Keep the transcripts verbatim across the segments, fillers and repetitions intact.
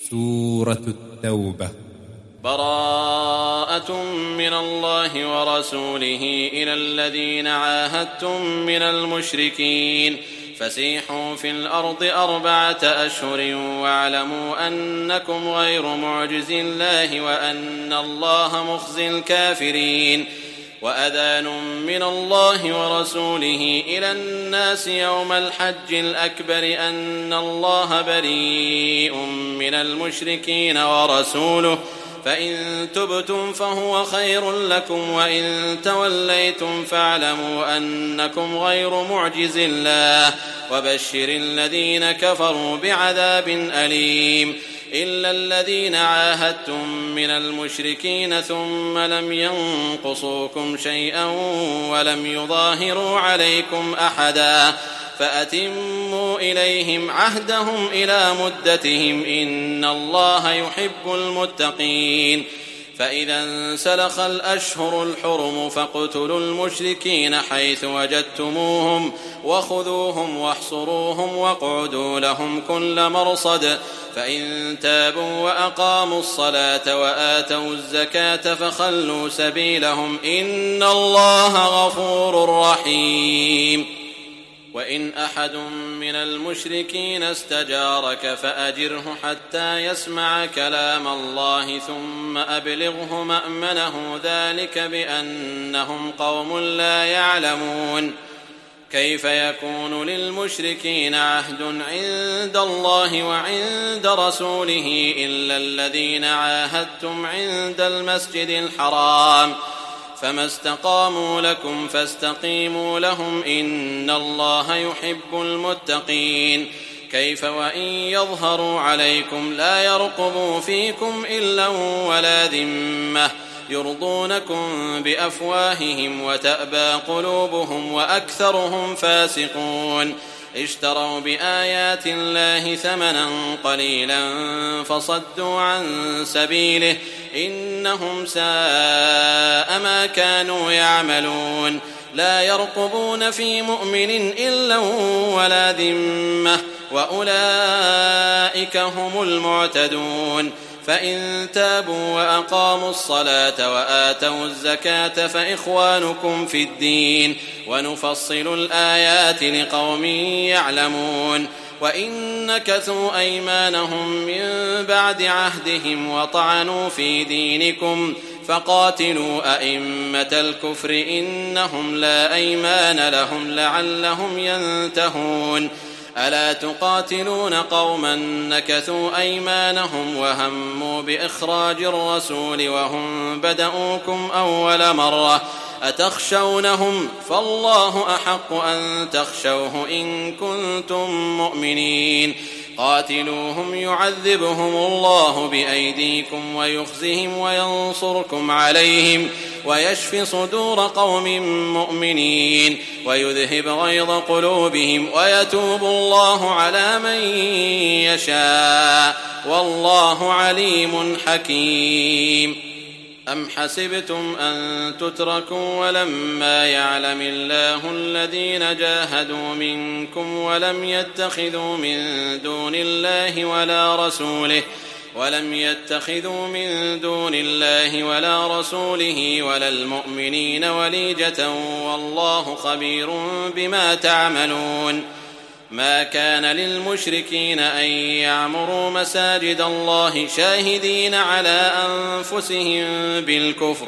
سورة التوبة. براءة من الله ورسوله إلى الذين عاهدتم من المشركين فسيحوا في الأرض أربعة أشهر واعلموا أنكم غير معجز الله وأن الله مخزي الكافرين. وأذان من الله ورسوله إلى الناس يوم الحج الأكبر أن الله بريء من المشركين ورسوله فإن تبتم فهو خير لكم وإن توليتم فاعلموا أنكم غير معجز الله وبشر الذين كفروا بعذاب أليم. إلا الذين عاهدتم من المشركين ثم لم ينقصوكم شيئا ولم يظاهروا عليكم أحدا فأتموا إليهم عهدهم إلى مدتهم إن الله يحب المتقين. فإذا انسلخ الأشهر الحرم فاقتلوا المشركين حيث وجدتموهم وخذوهم واحصروهم واقعدوا لهم كل مرصد فإن تابوا وأقاموا الصلاة وآتوا الزكاة فخلوا سبيلهم إن الله غفور رحيم. وإن أحد من المشركين استجارك فأجره حتى يسمع كلام الله ثم أبلغه مأمنه ذلك بأنهم قوم لا يعلمون. كيف يكون للمشركين عهد عند الله وعند رسوله إلا الذين عاهدتم عند المسجد الحرام فما استقاموا لكم فاستقيموا لهم إن الله يحب المتقين. كيف وإن يظهروا عليكم لا يرقبوا فيكم إلا ولا ذمة يرضونكم بأفواههم وتأبى قلوبهم وأكثرهم فاسقون. اشتروا بآيات الله ثمنا قليلا فصدوا عن سبيله إنهم ساء ما كانوا يعملون. لا يرقبون في مؤمن إلا ولا ذمة وأولئك هم المعتدون. فإن تابوا وأقاموا الصلاة وآتوا الزكاة فإخوانكم في الدين ونفصل الآيات لقوم يعلمون. وإن نكثوا أيمانهم من بعد عهدهم وطعنوا في دينكم فقاتلوا أئمة الكفر إنهم لا أيمان لهم لعلهم ينتهون. ألا تقاتلون قوما نكثوا أيمانهم وهموا بإخراج الرسول وهم بدؤوكم أول مرة أتخشونهم فالله أحق أن تخشوه إن كنتم مؤمنين. قاتلوهم يعذبهم الله بأيديكم ويخزهم وينصركم عليهم ويشف صدور قوم مؤمنين ويذهب غيظ قلوبهم ويتوب الله على من يشاء والله عليم حكيم. أم حسبتم أن تتركوا ولما يعلم الله الذين جاهدوا منكم ولم يتخذوا من دون الله ولا رسوله ولم يتخذوا من دون الله ولا رسوله ولا المؤمنين وليجة والله خبير بما تعملون. ما كان للمشركين أن يعمروا مساجد الله شاهدين على أنفسهم بالكفر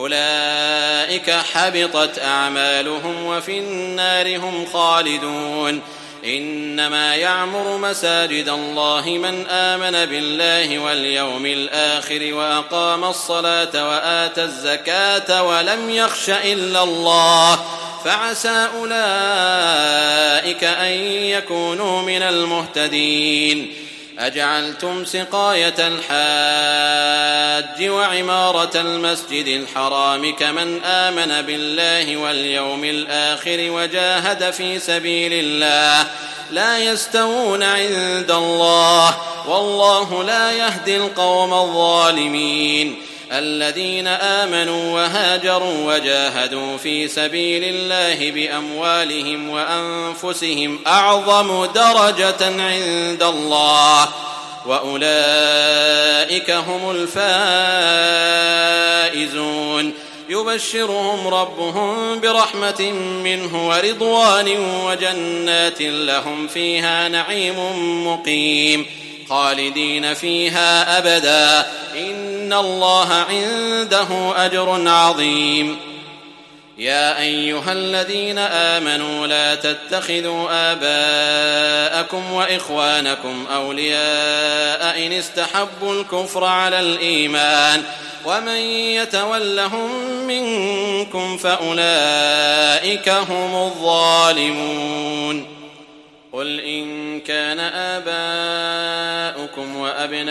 أولئك حبطت أعمالهم وفي النار هم خالدون. إنما يعمر مساجد الله من آمن بالله واليوم الآخر وأقام الصلاة وآتى الزكاة ولم يخش إلا الله فعسى أولئك أن يكونوا من المهتدين. أجعلتم سقاية الحاج وعمارة المسجد الحرام كمن آمن بالله واليوم الآخر وجاهد في سبيل الله لا يستوون عند الله والله لا يهدي القوم الظالمين. الذين آمنوا وهاجروا وجاهدوا في سبيل الله بأموالهم وأنفسهم أعظم درجة عند الله وأولئك هم الفائزون يبشرهم ربهم برحمة منه ورضوان وجنات لهم فيها نعيم مقيم خالدين فيها أبدا إن الله عنده أجر عظيم. يا أيها الذين آمنوا لا تتخذوا آباءكم وإخوانكم أولياء إن استحبوا الكفر على الإيمان ومن يتولهم منكم فأولئك هم الظالمون. قل إن كان آباؤكم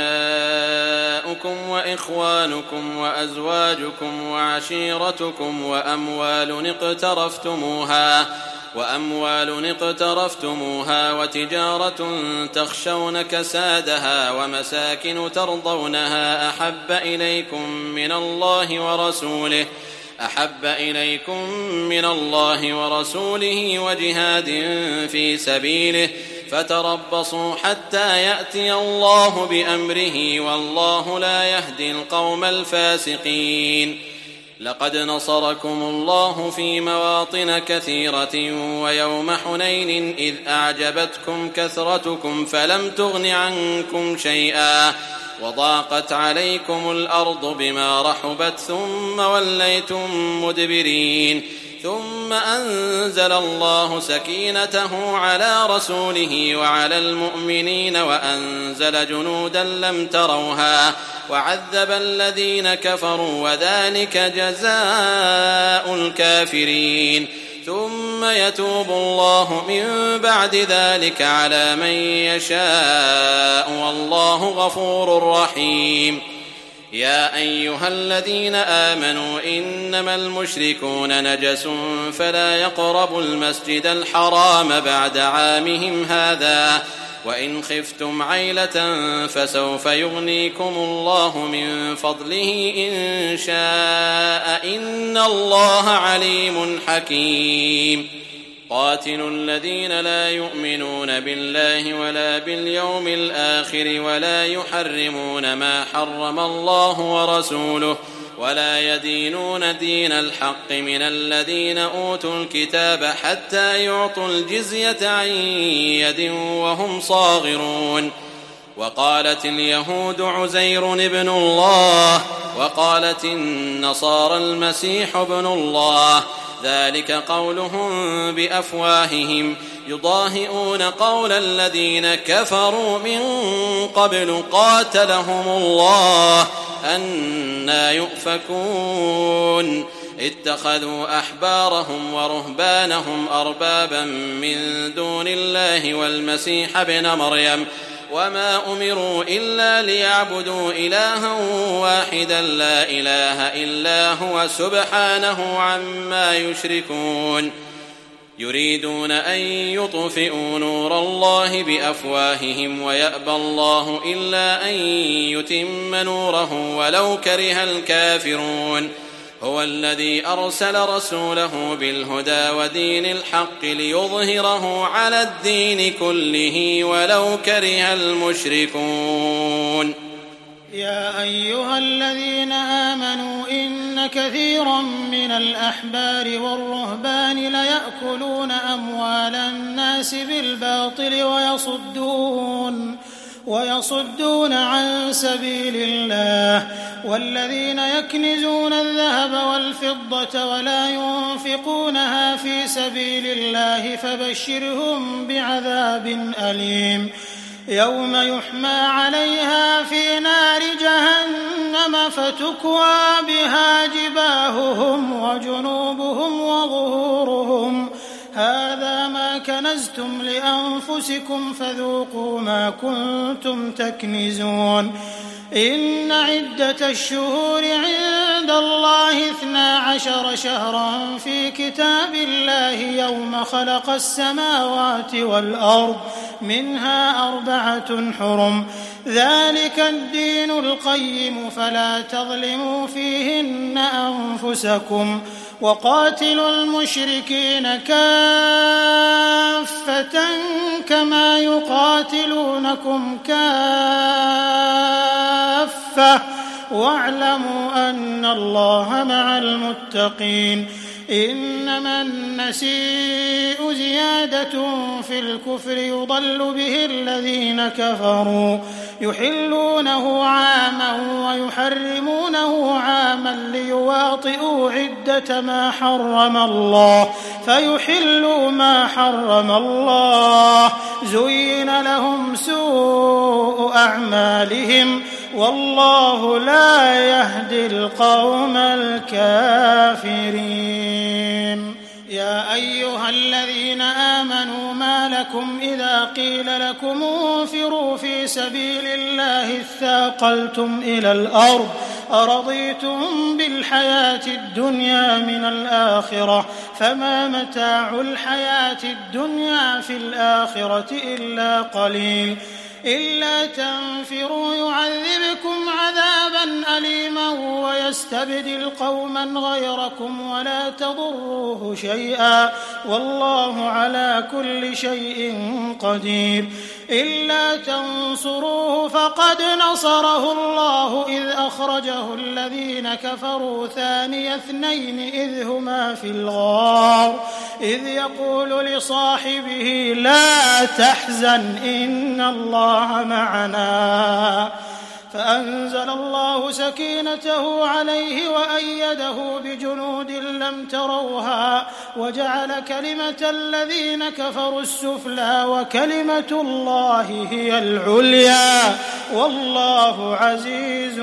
وأبناؤكم وإخوانكم وأزواجكم وعشيرتكم وأموال اقترفتموها وأموال اقترفتموها وتجارة تخشون كسادها ومساكن ترضونها أحب إليكم من الله ورسوله أحب إليكم من الله ورسوله وجهاد في سبيله فتربصوا حتى يأتي الله بأمره والله لا يهدي القوم الفاسقين. لقد نصركم الله في مواطن كثيرة ويوم حنين إذ أعجبتكم كثرتكم فلم تغن عنكم شيئا وضاقت عليكم الأرض بما رحبت ثم وليتم مدبرين ثم أنزل الله سكينته على رسوله وعلى المؤمنين وأنزل جنودا لم تروها وعذب الذين كفروا وذلك جزاء الكافرين. ثم يتوب الله من بعد ذلك على من يشاء والله غفور رحيم. يا أيها الذين آمنوا إنما المشركون نجس فلا يقربوا المسجد الحرام بعد عامهم هذا وإن خفتم عيلة فسوف يغنيكم الله من فضله إن شاء إن الله عليم حكيم. قاتلوا الذين لا يؤمنون بالله ولا باليوم الآخر ولا يحرمون ما حرم الله ورسوله ولا يدينون دين الحق من الذين أوتوا الكتاب حتى يعطوا الجزية عن يد وهم صاغرون. وقالت اليهود عزير ابن الله وقالت النصارى المسيح ابن الله ذلك قولهم بأفواههم يضاهئون قول الذين كفروا من قبل قاتلهم الله أنى يؤفكون. اتخذوا أحبارهم ورهبانهم أربابا من دون الله والمسيح ابن مريم وما أمروا إلا ليعبدوا إلها واحدا لا إله إلا هو سبحانه عما يشركون. يريدون أن يطفئوا نور الله بأفواههم ويأبى الله إلا أن يتم نوره ولو كره الكافرون. هو الذي أرسل رسوله بالهدى ودين الحق ليظهره على الدين كله ولو كره المشركون. يا أيها الذين آمنوا إن كثيرا من الأحبار والرهبان ليأكلون أموال الناس بالباطل ويصدون ويصدون عن سبيل الله والذين يكنزون الذهب والفضة ولا ينفقونها في سبيل الله فبشرهم بعذاب أليم يوم يحمى عليها في نار جهنم فتكوى بها جباههم وجنوبهم وظهورهم هذا ما كنزتم لأنفسكم فذوقوا ما كنتم تكنزون. إن عدة الشهور عند الله اثنا عشر شهرا في كتاب الله يوم خلق السماوات والأرض منها أربعة حرم ذلك الدين القيم فلا تظلموا فيهن أنفسكم وقاتلوا المشركين كافة كما يقاتلونكم كافة واعلموا أن الله مع المتقين إنما النسيء زيادة في الكفر يضل به الذين كفروا يحلونه عاما ويحرمونه عاما ليواطئوا عدة ما حرم الله فيحلوا ما حرم الله زين لهم سوء أعمالهم والله لا يهدي القوم الكافرين. يا أيها الذين آمنوا ما لكم إذا قيل لكم انفروا في سبيل الله اثاقلتم إلى الأرض أرضيتم بالحياة الدنيا من الآخرة فما متاع الحياة الدنيا في الآخرة إلا قليل إلا تنفروا يعذبكم عذابا أليما ويستبدل قوما غيركم ولا تضروه شيئا والله على كل شيء قدير. إلا تنصروه فقد نصره الله إذ أخرجه الذين كفروا ثاني اثنين إذ هما في الغار إذ يقول لصاحبه لا تحزن إن الله معنا فأنزل الله سكينته عليه وأيده بجنود لم تروها وجعل كلمة الذين كفروا السفلى وكلمة الله هي العليا والله عزيز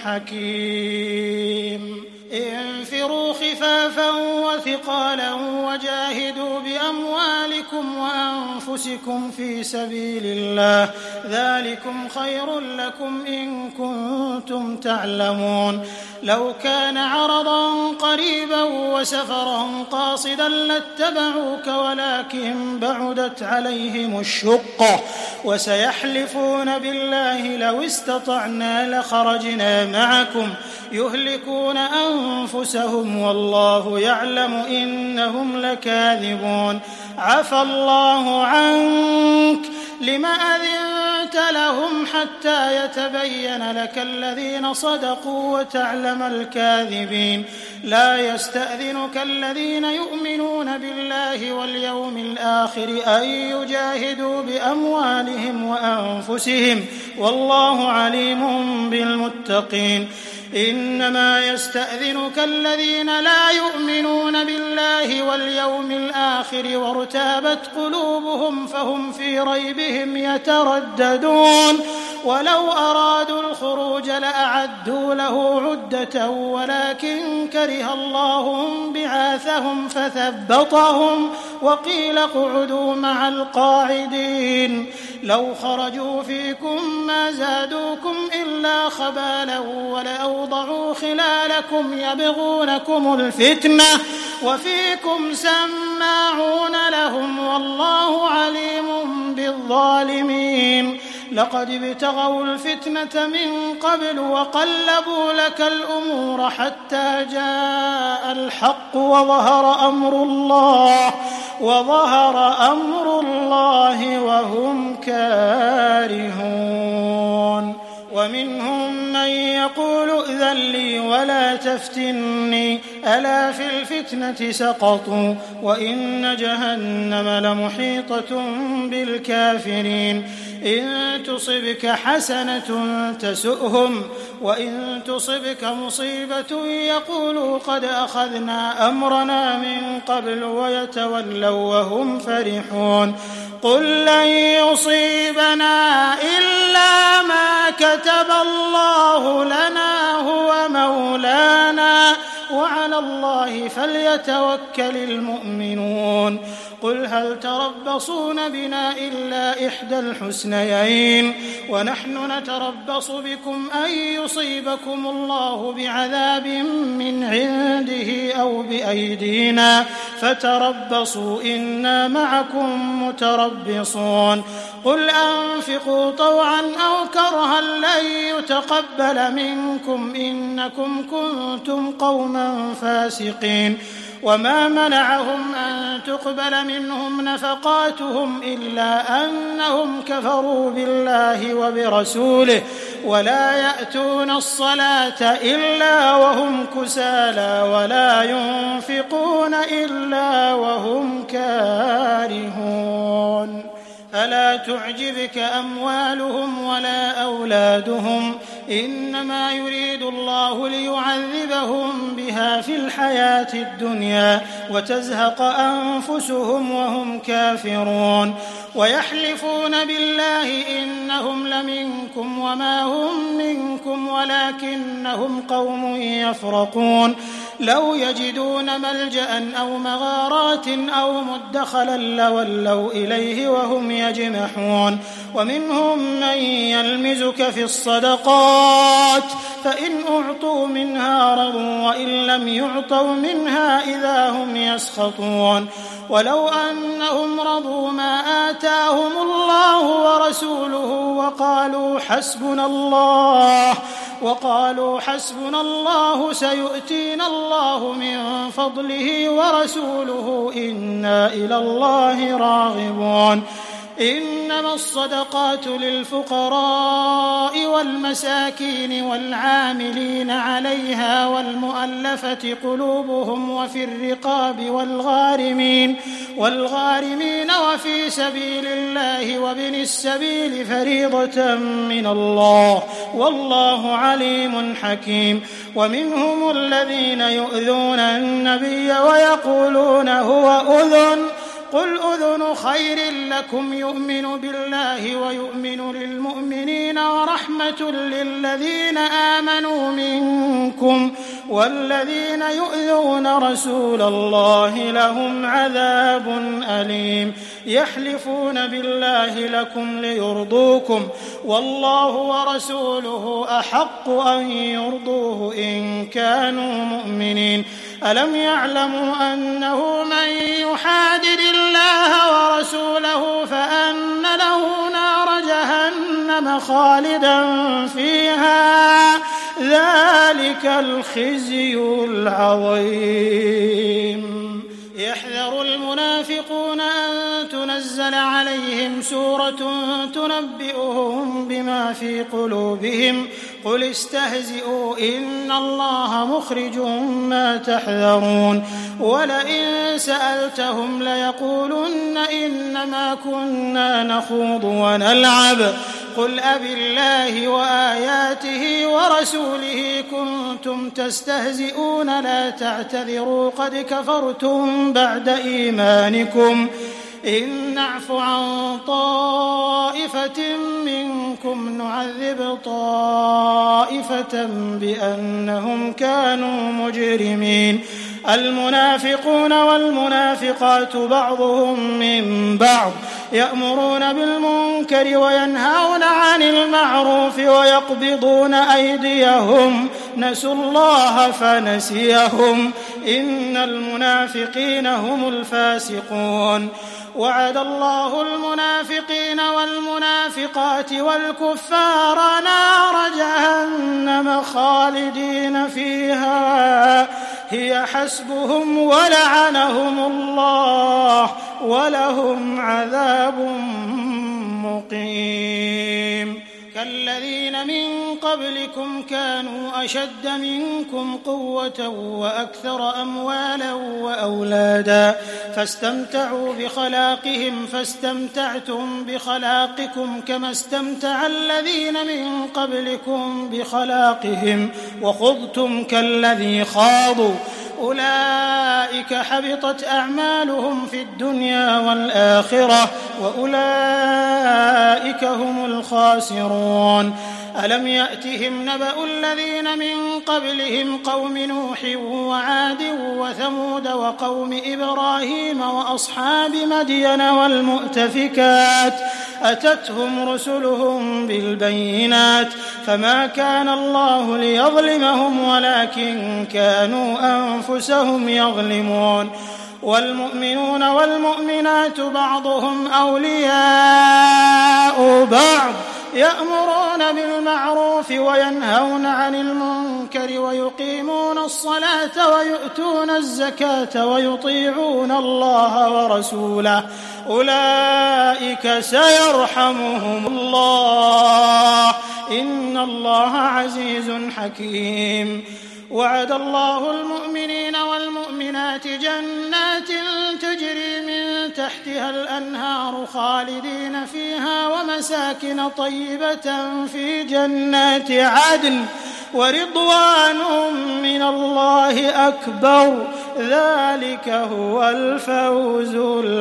حكيم. انفروا خفافا وثقالا وجاهدوا بأموالكم وأنفسكم في سبيل الله ذلكم خير لكم إن كنتم تعلمون. لو كان عرضا قريبا وسفرا قاصدا لاتبعوك ولكن بعدت عليهم الشقة وسيحلفون بالله لو استطعنا لخرجنا معكم يهلكون أنفسهم والله يعلم إنهم لكاذبون. عفى الله عنك لم أذنت لهم حتى يتبين لك الذين صدقوا وتعلم الكاذبين. لا يستأذنك الذين يؤمنون بالله واليوم الآخر أن يجاهدوا بأموالهم وأنفسهم والله عليم بالمتقين. إنما يستأذنك الذين لا يؤمنون بالله واليوم الآخر وارتابت قلوبهم فهم في ريبهم يترددون ولو أرادوا الخروج لأعدوا له عدة ولكن كره الله بعاثهم فثبطهم وقيل اقعدوا مع القاعدين. لو خرجوا فيكم ما زادوكم إلا خبالا ولأوضعوا خلالكم يبغونكم الفتنة وفيكم سماعون لهم والله عليم بالظالمين. لقد ابتغوا الفتنة من قبل وقلبوا لك الأمور حتى جاء الحق وظهر أمر الله وظهر أمر الله وهم كارهون. ومنهم من يقول ائذن لي ولا تفتني ألا في الفتنة سقطوا وإن جهنم لمحيطة بالكافرين. إن تصبك حسنة تسؤهم وإن تصبك مصيبة يقولوا قد أخذنا أمرنا من قبل ويتولوا وهم فرحون. قل لن يصيبنا إلا ما كتب الله لنا هو مولانا وعلى الله فليتوكل المؤمنون. قل هل تربصون بنا إلا إحدى الحسنيين ونحن نتربص بكم أن يصيبكم الله بعذاب من عنده أو بأيدينا فتربصوا إنا معكم متربصون. قل أنفقوا طوعا أو كرها لن يتقبل منكم إنكم كنتم قوما فاسقين. وما منعهم أن تقبل منهم نفقاتهم إلا أنهم كفروا بالله وبرسوله ولا يأتون الصلاة إلا وهم كسالى ولا ينفقون إلا وهم كارهون فلا تعجبك أموالهم ولا أولادهم إنما يريد الله ليعذبهم بها في الحياة الدنيا وتزهق أنفسهم وهم كافرون ويحلفون بالله إنهم لمنكم وما هم منكم ولكنهم قوم يفرقون لو يجدون ملجأ أو مغارات أو مدخلا لولوا إليه وهم يجمحون ومنهم من يلمزك في الصدقات فإن أعطوا منها رضوا وإن لم يعطوا منها إذا هم يسخطون ولو أنهم رضوا ما آتاهم الله ورسوله وقالوا حسبنا الله وقالوا حسبنا الله سيؤتينا الله من فضله ورسوله إنا إلى الله راغبون إنما الصدقات للفقراء والمساكين والعاملين عليها والمؤلفة قلوبهم وفي الرقاب والغارمين والغارمين وفي سبيل الله وابن السبيل فريضة من الله والله عليم حكيم ومنهم الذين يؤذون النبي ويقولون هو أذن قل أذن خير لكم يؤمن بالله ويؤمن للمؤمنين ورحمة للذين آمنوا منكم والذين يؤذون رسول الله لهم عذاب أليم يحلفون بالله لكم ليرضوكم والله ورسوله أحق أن يرضوه إن كانوا مؤمنين ألم يعلموا أنه من يحادد الله ورسوله فأن له نار جهنم خالدا فيها ذلك الخزي العظيم يحذر المنافقون أن تنزل عليهم سورة تنبئهم بما في قلوبهم قل استهزئوا إن الله مخرج ما تحذرون ولئن سألتهم ليقولن إنما كنا نخوض ونلعب قل أبالله وآياته ورسوله كنتم تستهزئون لا تعتذروا قد كفرتم بعد إيمانكم إن نعف عن طائفة منكم نعذب طائفة بأنهم كانوا مجرمين المنافقون والمنافقات بعضهم من بعض يأمرون بالمنكر وينهون عن المعروف ويقبضون أيديهم نسوا الله فنسيهم إن المنافقين هم الفاسقون وعد الله المنافقين والمنافقات والكفار نار جهنم خالدين فيها هي حسبهم ولعنهم الله ولهم عذاب مقيم كالذين من قبلكم كانوا أشد منكم قوة وأكثر أموالا وأولادا فاستمتعوا بخلاقهم فاستمتعتم بخلاقكم كما استمتع الذين من قبلكم بخلاقهم وخضتم كالذي خاضوا أولئك حبطت أعمالهم في الدنيا والآخرة وأولئك هم الخاسرون ألم يأتهم نبأ الذين من قبلهم قوم نوح وعاد وثمود وقوم إبراهيم وأصحاب مدين والمؤتفكات أتتهم رسلهم بالبينات فما كان الله ليظلمهم ولكن كانوا أنفسهم يظلمون والمؤمنون والمؤمنات بعضهم أولياء بعض يأمرون بالمعروف وينهون عن المنكر ويقيمون الصلاة ويؤتون الزكاة ويطيعون الله ورسوله أولئك سيرحمهم الله إن الله عزيز حكيم. وعد الله المؤمنين والمؤمنات جنات تجري من تحتها الأنهار خالدين فيها ومساكن طيبة في جنات عدن ورضوان من الله أكبر ذلك هو الفوز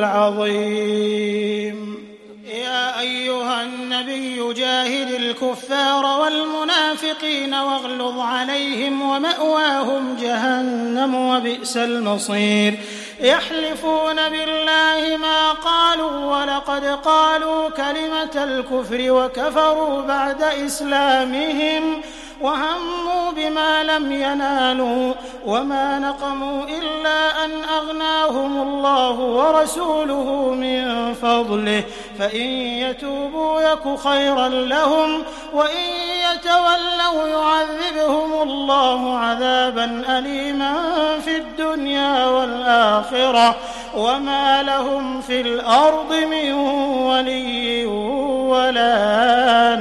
العظيم. يا أيها النبي جاهد الكفار والمنافقين واغلظ عليهم ومأواهم جهنم وبئس المصير. يحلفون بالله ما قالوا ولقد قالوا كلمة الكفر وكفروا بعد إسلامهم وهموا بما لم ينالوا وما نقموا إلا أن أغناهم الله ورسوله من فضله فإن يتوبوا يك خيرا لهم وإن يتولوا يعذبهم الله عذابا أليما في الدنيا والآخرة وما لهم في الأرض من ولي ولا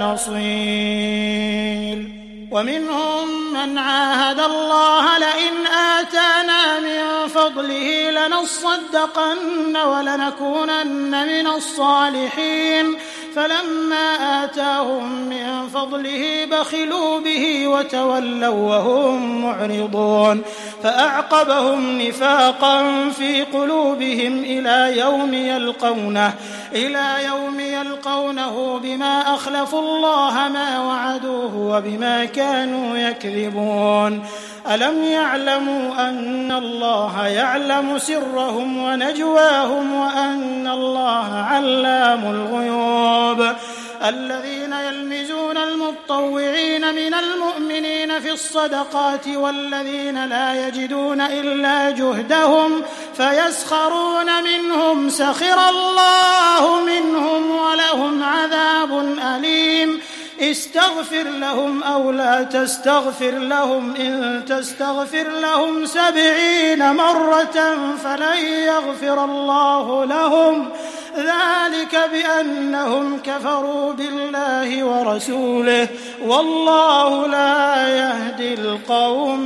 نصير. ومنهم من عاهد الله لئن آتانا من فضله لنصدقن ولنكونن من الصالحين فلما آتاهم من فضله بخلوا به وتولوا وهم معرضون فأعقبهم نفاقا في قلوبهم إلى يوم يلقونه إلى يوم يلقونه بما أخلفوا الله ما وعدوه وبما كانوا يكذبون. ألم يعلموا أن الله يعلم سرهم ونجواهم وأن الله علام الغيوب. الذين يلمزون المتطوعين من المؤمنين في الصدقات والذين لا يجدون إلا جهدهم فيسخرون منهم سخر الله منهم ولهم عذاب أليم. استغفر لهم أو لا تستغفر لهم إن تستغفر لهم سبعين مرة فلن يغفر الله لهم ذلك بأنهم كفروا بالله ورسوله والله لا يهدي القوم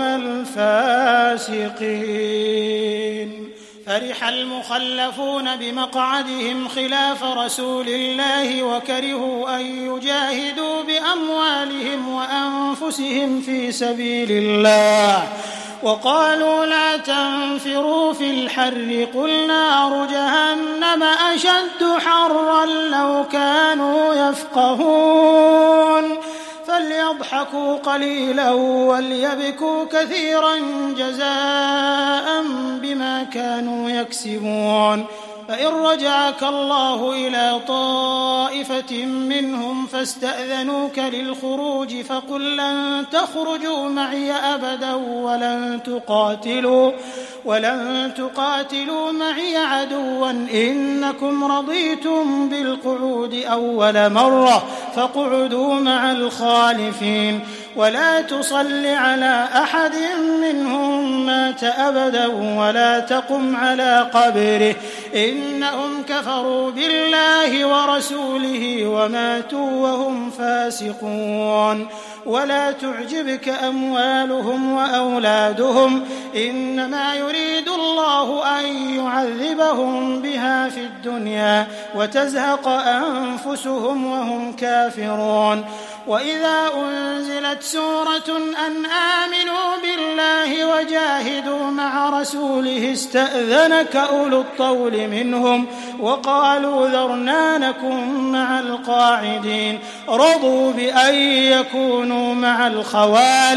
الفاسقين. فرح المخلفون بمقعدهم خلاف رسول الله وكرهوا أن يجاهدوا بأموالهم وأنفسهم في سبيل الله وقالوا لا تنفروا في الحر قل نار جهنم أشد حرا لو كانوا يفقهون. فليضحكوا قليلا وليبكوا كثيرا جزاء بما كانوا يكسبون. فإن رجعك الله إلى طائفة منهم فاستأذنوك للخروج فقل لن تخرجوا معي أبدا ولن تقاتلوا ولن تقاتلوا معي عدوا إنكم رضيتم بالقعود أول مرة فاقعدوا مع الخالفين ولا تصل على أحد منهم مات أبدا ولا تقم على قبره إنهم كفروا بالله ورسوله وماتوا وهم فاسقون. ولا تعجبك أموالهم وأولادهم إنما يريد الله أن يعذبهم بها في الدنيا وتزهق أنفسهم وهم كافرون. وإذا أنزلت سورة أن آمنوا بالله وجاهدوا مع رسوله استأذنك أولو الطول منهم وقالوا ذرنا نكن مع القاعدين رضوا بأن يكونوا مع الخوالف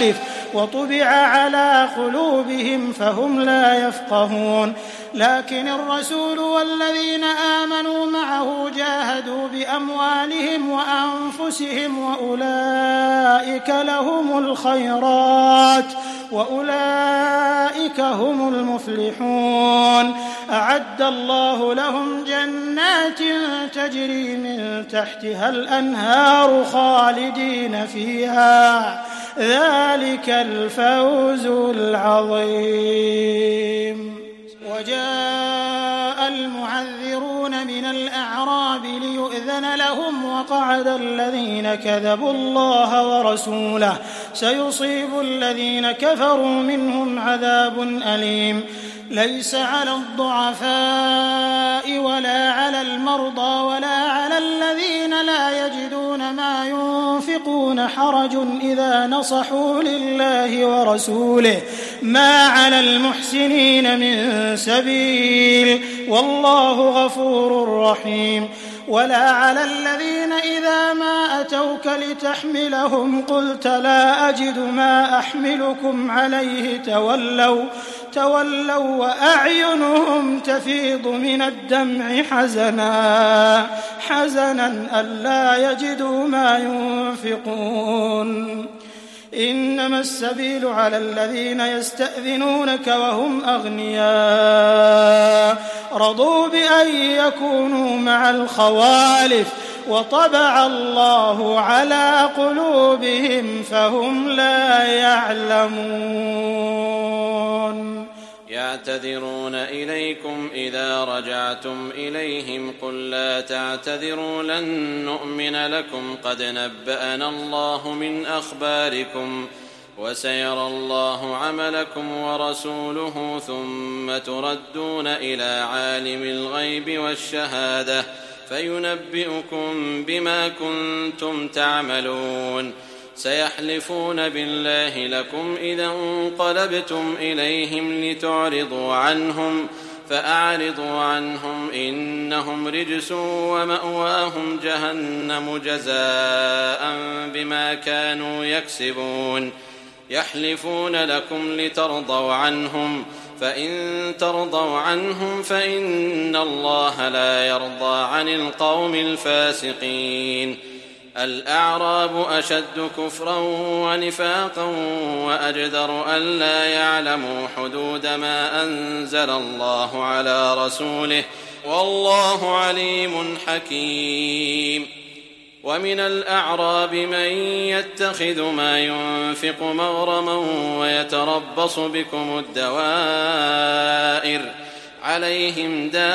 وطبع على قلوبهم فهم لا يفقهون لكن الرسول والذين آمنوا معه جاهدوا بأموالهم وأنفسهم وأولئك لهم الخيرات وأولئك هم المفلحون أعد الله لهم جنات تجري من تحتها الأنهار خالدين فيها ذلك الفوز العظيم. وجاء المعذرون من الأعراب ليؤذن لهم وقعد الذين كذبوا الله ورسوله سيصيب الذين كفروا منهم عذاب أليم. ليس على الضعفاء ولا على المرضى ولا على الذين لا يجدون ما ينفقون حرج إذا نصحوا لله ورسوله ما على المحسنين من سبيل والله غفور رحيم. ولا على الذين إذا ما أتوك لتحملهم قلت لا أجد ما أحملكم عليه تولوا تولوا وأعينهم تفيض من الدمع حزنا حزنا ألا يجدوا ما ينفقون. إنما السبيل على الذين يستأذنونك وهم أغنياء رضوا بأن يكونوا مع الخوالف وطبع الله على قلوبهم فهم لا يعلمون. يعتذرون إليكم إذا رجعتم إليهم قل لا تعتذروا لن نؤمن لكم قد نبأنا الله من أخباركم وسيرى الله عملكم ورسوله ثم تردون إلى عالم الغيب والشهادة فينبئكم بما كنتم تعملون. سيحلفون بالله لكم إذا انقلبتم إليهم لتعرضوا عنهم فأعرضوا عنهم إنهم رجس ومأواهم جهنم جزاء بما كانوا يكسبون. يحلفون لكم لترضوا عنهم فإن ترضوا عنهم فإن الله لا يرضى عن القوم الفاسقين. الأعراب أشد كفرا ونفاقا وأجدر ألا يعلموا حدود ما أنزل الله على رسوله والله عليم حكيم. ومن الأعراب من يتخذ ما ينفق مغرما ويتربص بكم الدوائر عليهم دائرة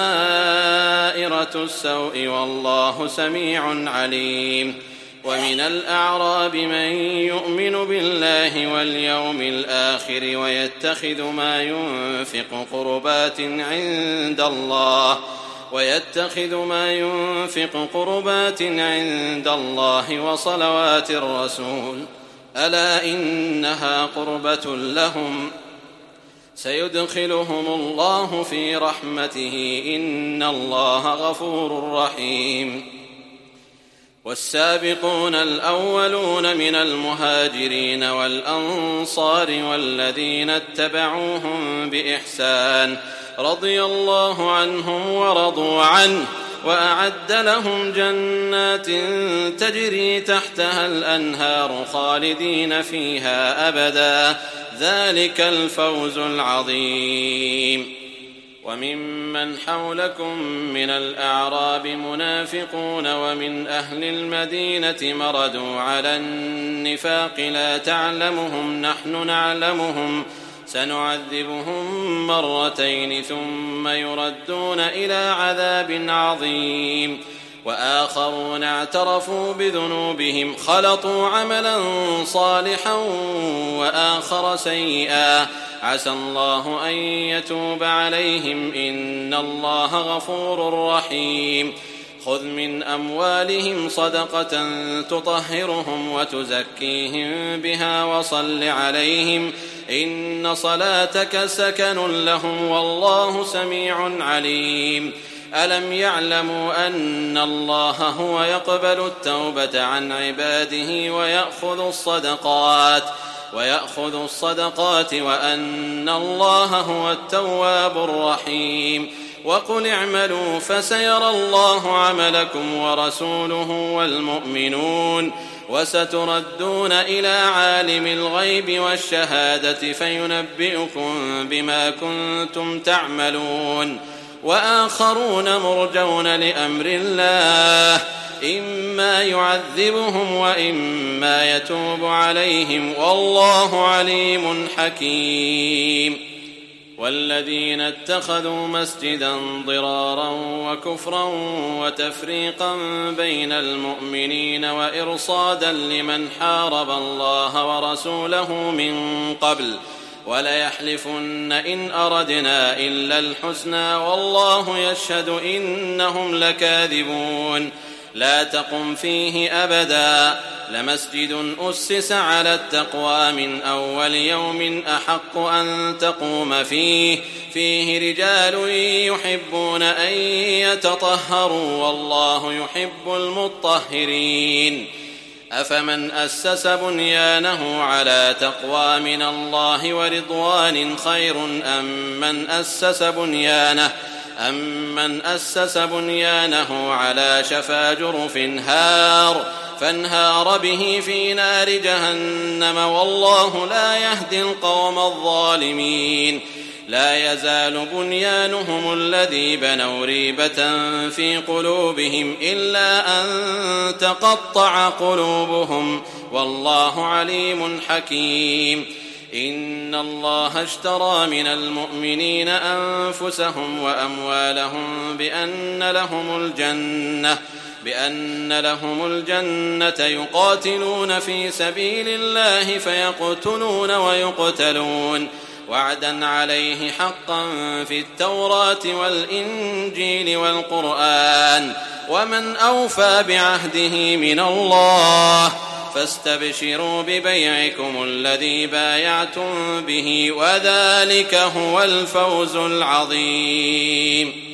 السوء والله سميع عليم. ومن الأعراب من يؤمن بالله واليوم الآخر ويتخذ ما ينفق قربات عند الله ويتخذ ما ينفق قربات عند الله وصلوات الرسول ألا إنها قربة لهم سيدخلهم الله في رحمته إن الله غفور رحيم. والسابقون الأولون من المهاجرين والأنصار والذين اتبعوهم بإحسان رضي الله عنهم ورضوا عنه وأعد لهم جنات تجري تحتها الأنهار خالدين فيها أبدا ذلك الفوز العظيم. وممن حولكم من الأعراب منافقون ومن أهل المدينة مردوا على النفاق لا تعلمهم نحن نعلمهم سنعذبهم مرتين ثم يردون إلى عذاب عظيم. وآخرون اعترفوا بذنوبهم خلطوا عملا صالحا وآخر سيئا عسى الله أن يتوب عليهم إن الله غفور رحيم. خذ من أموالهم صدقة تطهرهم وتزكيهم بها وصل عليهم إن صلاتك سكن لهم والله سميع عليم. ألم يعلموا أن الله هو يقبل التوبة عن عباده ويأخذ الصدقات ويأخذوا الصدقات وأن الله هو التواب الرحيم. وقل اعملوا فسيرى الله عملكم ورسوله والمؤمنون وستردون إلى عالم الغيب والشهادة فينبئكم بما كنتم تعملون. وآخرون مرجون لأمر الله إما يعذبهم وإما يتوب عليهم والله عليم حكيم. والذين اتخذوا مسجدا ضرارا وكفرا وتفريقا بين المؤمنين وإرصادا لمن حارب الله ورسوله من قبل وليحلفن إن أردنا إلا الحسنى والله يشهد إنهم لكاذبون. لا تقم فيه أبدا لمسجد أسس على التقوى من أول يوم أحق أن تقوم فيه فيه رجال يحبون أن يتطهروا والله يحب المطهرين. أفمن أسس بنيانه على تقوى من الله ورضوان خير أم من أسس بنيانه أمن أسس بنيانه على شفا جرف هار فانهار به في نار جهنم والله لا يهدي القوم الظالمين. لا يزال بنيانهم الذي بنوا ريبة في قلوبهم إلا أن تقطع قلوبهم والله عليم حكيم. إن الله اشترى من المؤمنين أنفسهم وأموالهم بأن لهم الجنة بأن لهم الجنة يقاتلون في سبيل الله فيقتلون ويقتلون وعدا عليه حقا في التوراة والإنجيل والقرآن ومن أوفى بعهده من الله فاستبشروا ببيعكم الذي بايعتم به وذلك هو الفوز العظيم.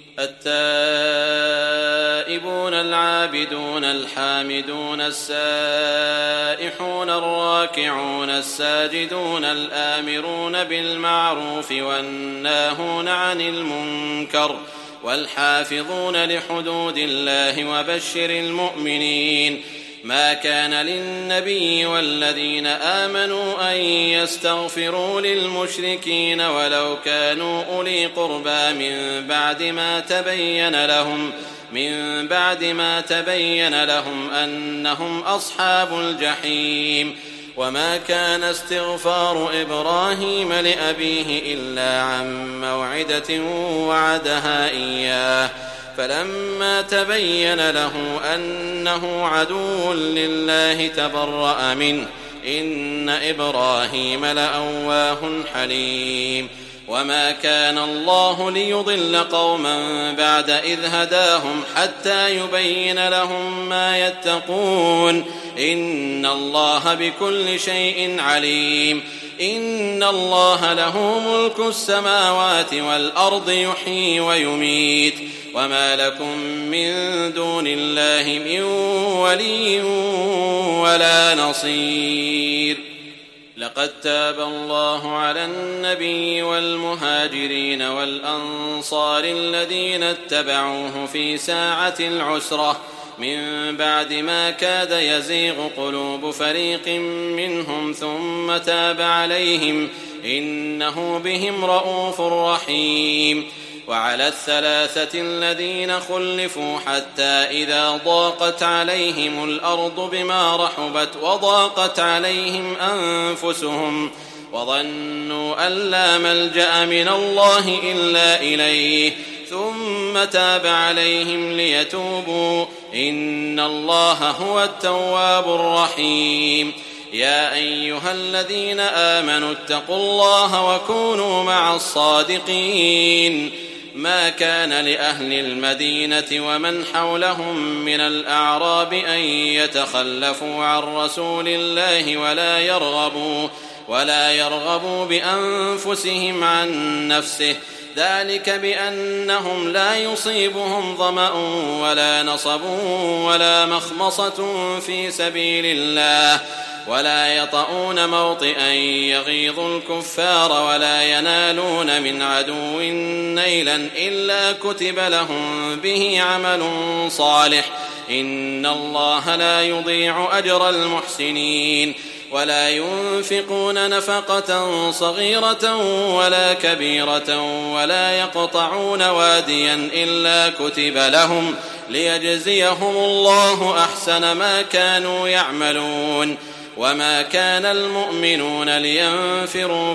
التائبون العابدون الحامدون السائحون الراكعون الساجدون الآمرون بالمعروف والناهون عن المنكر والحافظون لحدود الله وبشر المؤمنين. ما كان للنبي والذين آمنوا أن يستغفروا للمشركين ولو كانوا أولي قربى من بعد ما تبين لهم من بعد ما تبين لهم أنهم أصحاب الجحيم. وما كان استغفار إبراهيم لأبيه إلا عن موعدة وعدها إياه فلما تبين له أنه عدو لله تبرأ منه إن إبراهيم لأواه حليم. وما كان الله ليضل قوما بعد إذ هداهم حتى يبين لهم ما يتقون إن الله بكل شيء عليم. إن الله له ملك السماوات والأرض يحيي ويميت وما لكم من دون الله من ولي ولا نصير. لقد تاب الله على النبي والمهاجرين والأنصار الذين اتبعوه في ساعة العسرة من بعد ما كاد يزيغ قلوب فريق منهم ثم تاب عليهم إنه بهم رءوف رحيم. وعلى الثلاثة الذين خلفوا حتى إذا ضاقت عليهم الأرض بما رحبت وضاقت عليهم أنفسهم وظنوا أن لا ملجأ من الله إلا إليه ثم تاب عليهم ليتوبوا إن الله هو التواب الرحيم. يا أيها الذين آمنوا اتقوا الله وكونوا مع الصادقين. ما كان لأهل المدينة ومن حولهم من الأعراب أن يتخلفوا عن رسول الله ولا يرغبوا ولا يرغبوا بأنفسهم عن نفسه ذلك بأنهم لا يصيبهم ظمأ ولا نصب ولا مخمصة في سبيل الله ولا يطؤون موطئا يغيظ الكفار ولا ينالون من عدو نيلا إلا كتب لهم به عمل صالح إن الله لا يضيع أجر المحسنين ولا ينفقون نفقة صغيرة ولا كبيرة ولا يقطعون واديا إلا كتب لهم ليجزيهم الله أحسن ما كانوا يعملون وما كان المؤمنون لينفروا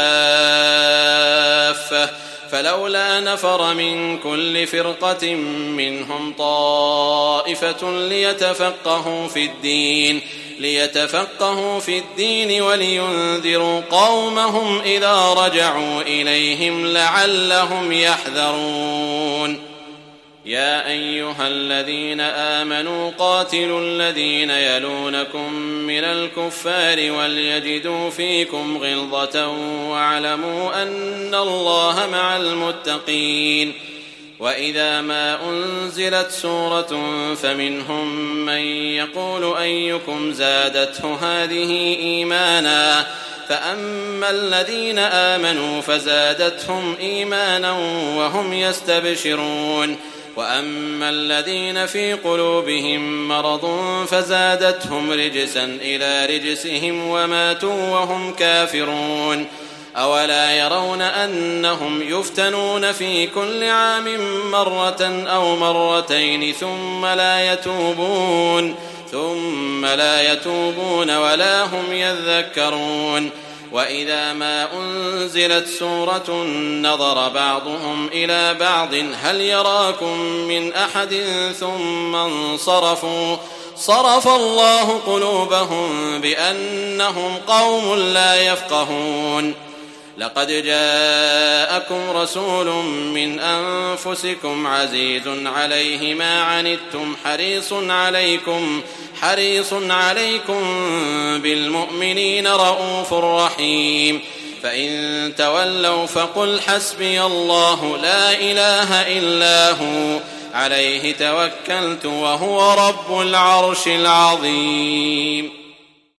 كافة فلولا نفر من كل فرقة منهم طائفة ليتفقهوا في الدين ليتفقهوا في الدين ولينذروا قومهم إذا رجعوا إليهم لعلهم يحذرون يا أيها الذين آمنوا قاتلوا الذين يلونكم من الكفار وليجدوا فيكم غلظة واعلموا أن الله مع المتقين وإذا ما أنزلت سورة فمنهم من يقول أيكم زادته هذه إيمانا فأما الذين آمنوا فزادتهم إيمانا وهم يستبشرون وأما الذين في قلوبهم مرض فزادتهم رجسا إلى رجسهم وماتوا وهم كافرون أولا يرون أنهم يفتنون في كل عام مرة أو مرتين ثم لا يتوبون ثم لا يتوبون ولا هم يذكرون وإذا ما أنزلت سورة نظر بعضهم إلى بعض هل يراكم من أحد ثم انصرفوا صرف الله قلوبهم بأنهم قوم لا يفقهون لقد جاءكم رسول من أنفسكم عزيز عليه ما عنتم حريص عليكم حريص عليكم بالمؤمنين رؤوف رحيم فإن تولوا فقل حسبي الله لا إله إلا هو عليه توكلت وهو رب العرش العظيم